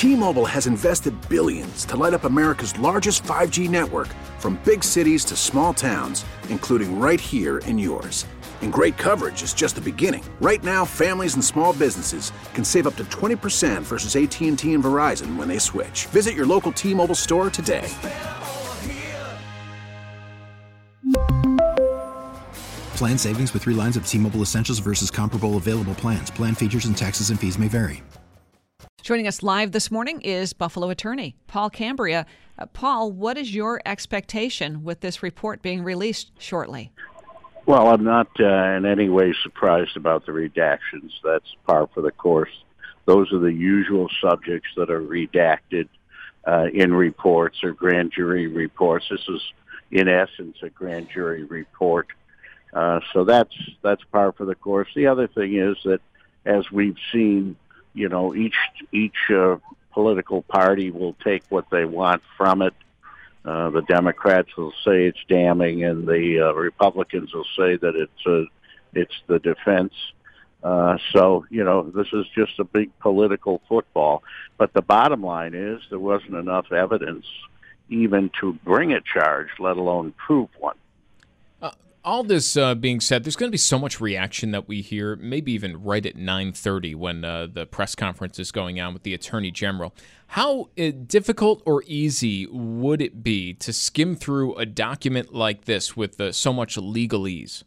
T-Mobile has invested billions to light up America's largest 5G network, from big cities to small towns, including right here in yours. And great coverage is just the beginning. Right now, families and small businesses can save up to 20% versus AT&T and Verizon when they switch. Visit your local T-Mobile store today. Plan savings with 3 lines of T-Mobile Essentials versus comparable available plans. Plan features and taxes and fees may vary. Joining us live this morning is Buffalo attorney Paul Cambria. Paul, what is your expectation with this report being released shortly? Well, I'm not in any way surprised about the redactions. That's par for the course. Those are the usual subjects that are redacted in reports or grand jury reports. This is, in essence, a grand jury report. So that's par for the course. The other thing is that, as we've seen, you know, each political party will take what they want from it. The Democrats will say it's damning, and the Republicans will say that it's the defense. So, you know, this is just a big political football. But the bottom line is there wasn't enough evidence even to bring a charge, let alone prove one. All this being said, there's going to be so much reaction that we hear, maybe even right at 9:30 when the press conference is going on with the Attorney General. How difficult or easy would it be to skim through a document like this with so much legalese?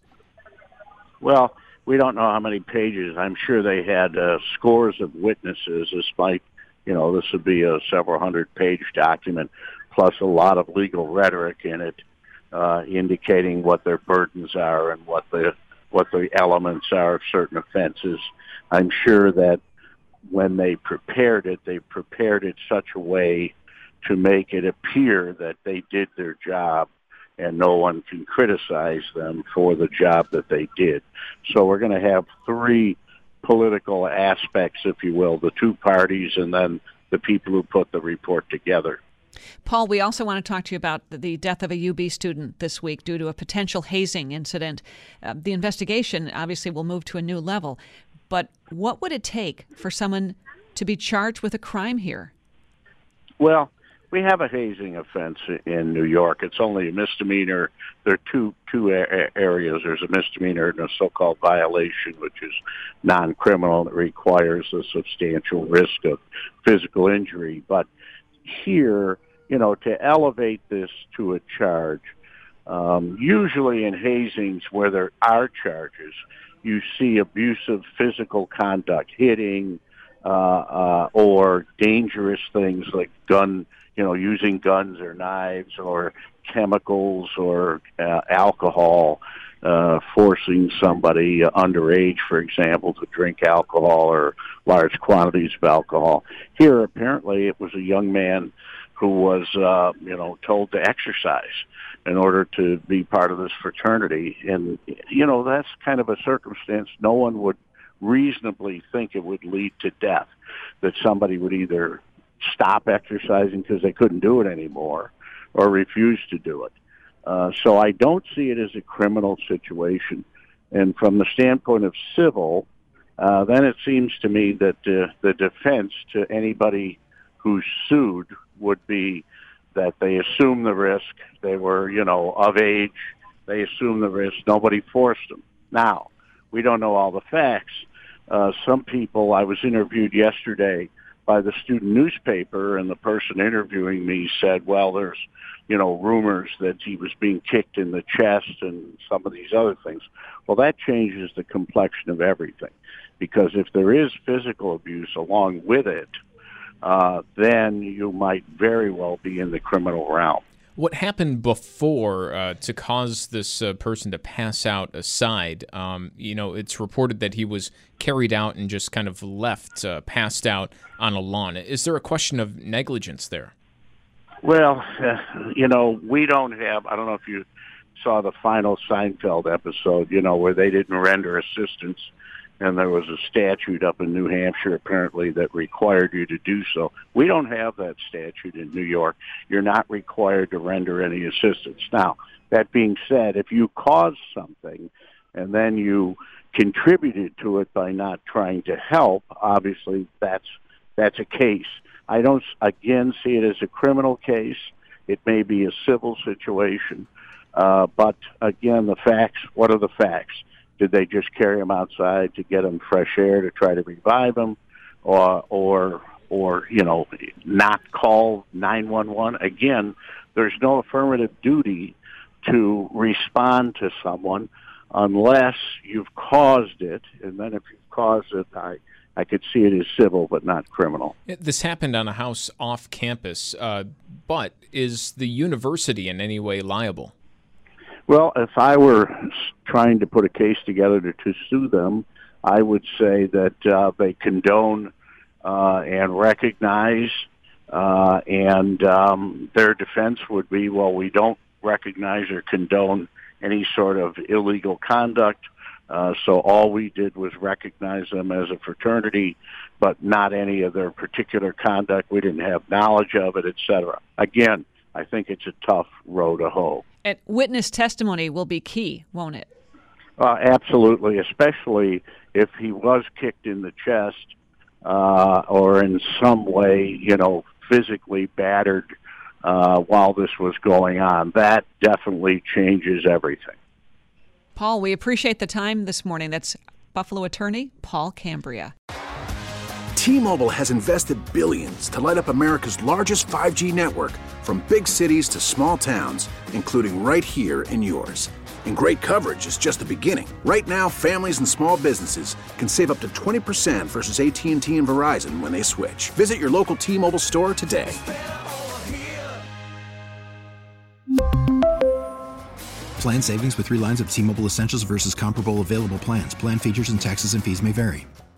Well, we don't know how many pages. I'm sure they had scores of witnesses, despite, you know, this would be a several hundred-page document, plus a lot of legal rhetoric in it. Indicating what their burdens are and what the elements are of certain offenses. I'm sure that when they prepared it such a way to make it appear that they did their job and no one can criticize them for the job that they did. So we're going to have 3 political aspects, if you will, the 2 parties and then the people who put the report together. Paul, we also want to talk to you about the death of a UB student this week due to a potential hazing incident. The investigation obviously will move to a new level, but what would it take for someone to be charged with a crime here? Well, we have a hazing offense in New York. It's only a misdemeanor. There are two areas. There's a misdemeanor and a so-called violation, which is non-criminal and requires a substantial risk of physical injury. But here, you know, to elevate this to a charge, usually in hazings where there are charges, you see abusive physical conduct, hitting, or dangerous things like using guns or knives or chemicals or alcohol, forcing somebody underage, for example, to drink alcohol or large quantities of alcohol. Here, apparently, it was a young man who was, told to exercise in order to be part of this fraternity. And, you know, that's kind of a circumstance no one would reasonably think it would lead to death, that somebody would either stop exercising because they couldn't do it anymore or refuse to do it. So I don't see it as a criminal situation. And from the standpoint of civil, then it seems to me that the defense to anybody who's sued would be that they assume the risk. They were, of age. They assume the risk. Nobody forced them. Now, we don't know all the facts. Some people, I was interviewed yesterday by the student newspaper, and the person interviewing me said, well, there's, rumors that he was being kicked in the chest and some of these other things. Well, that changes the complexion of everything, because if there is physical abuse along with it, then you might very well be in the criminal realm. What happened before to cause this person to pass out aside? It's reported that he was carried out and just kind of left, passed out on a lawn. Is there a question of negligence there? Well, we don't have, I don't know if you saw the final Seinfeld episode, where they didn't render assistance, and there was a statute up in New Hampshire, apparently, that required you to do so. We don't have that statute in New York. You're not required to render any assistance. Now, that being said, if you cause something and then you contributed to it by not trying to help, obviously that's a case. I don't, again, see it as a criminal case. It may be a civil situation. But, again, the facts, what are the facts? Did they just carry him outside to get him fresh air to try to revive him? Or not call 911? Again, there's no affirmative duty to respond to someone unless you've caused it. And then if you've caused it, I could see it as civil but not criminal. This happened on a house off campus, but is the university in any way liable? Well, if I were trying to put a case together to sue them, I would say that they condone and recognize, and their defense would be, well, we don't recognize or condone any sort of illegal conduct, so all we did was recognize them as a fraternity, but not any of their particular conduct. We didn't have knowledge of it, etc. Again, I think it's a tough row to hoe. And witness testimony will be key, won't it? Absolutely, especially if he was kicked in the chest or in some way, physically battered while this was going on. That definitely changes everything. Paul, we appreciate the time this morning. That's Buffalo attorney Paul Cambria. T-Mobile has invested billions to light up America's largest 5G network, from big cities to small towns, including right here in yours. And great coverage is just the beginning. Right now, families and small businesses can save up to 20% versus AT&T and Verizon when they switch. Visit your local T-Mobile store today. Plan savings with 3 lines of T-Mobile Essentials versus comparable available plans. Plan features and taxes and fees may vary.